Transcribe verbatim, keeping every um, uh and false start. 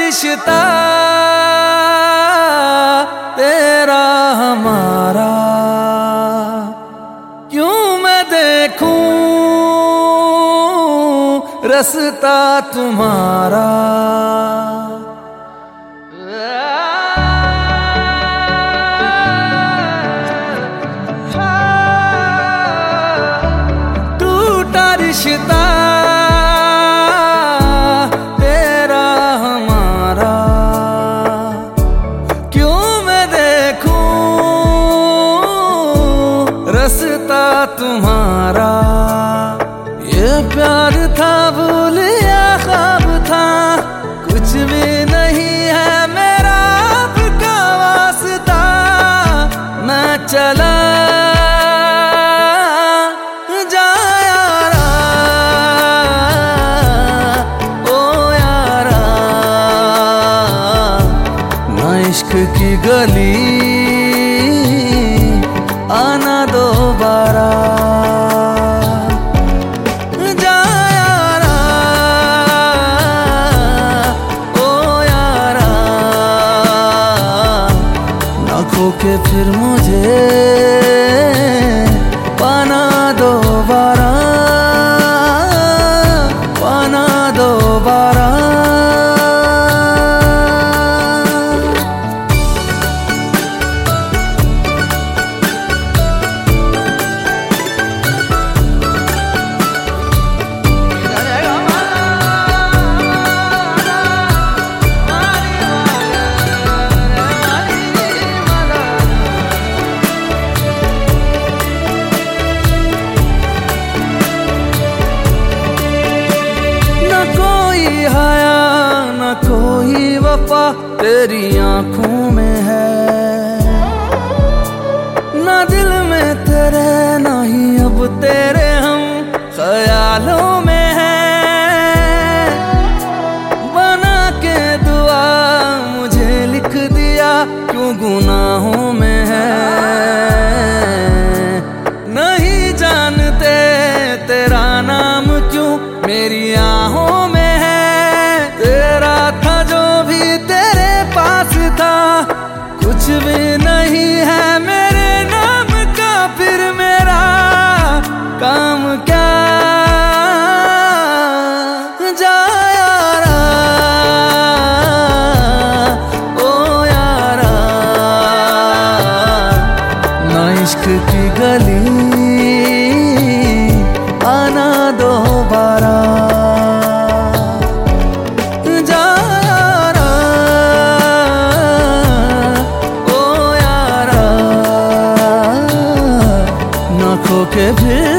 रिश्ता तेरा हमारा, क्यों मैं देखूं रास्ता तुम्हारा। टूटा रिश्ता तेरा हमारा, क्यों मैं देखूं रास्ता तुम्हारा। ये प्यार था भूल या ख्वाब था, कुछ भी नहीं है मेरा आपका वास्ता। मैं चला जा यारा, ओ यारा, ना इश्क की गली आना दोबारा। के फिर मुझे पाना दोबारा, पाना दोबारा। कोई वफा तेरी आंखों में है, ना दिल में तेरे ना ही अब तेरे हम ख्यालों में है। बना के दुआ मुझे लिख दिया, क्यों गुनाहों में है। नहीं जानते तेरा नाम क्यों मेरी आहों में है। तेरा था जो भी तेरे पास था, कुछ भी नहीं है मेरे नाम का फिर मेरा काम क्या। जा यारा, ओ यारा, ना इश्क की गली आना दोबारा। के फिर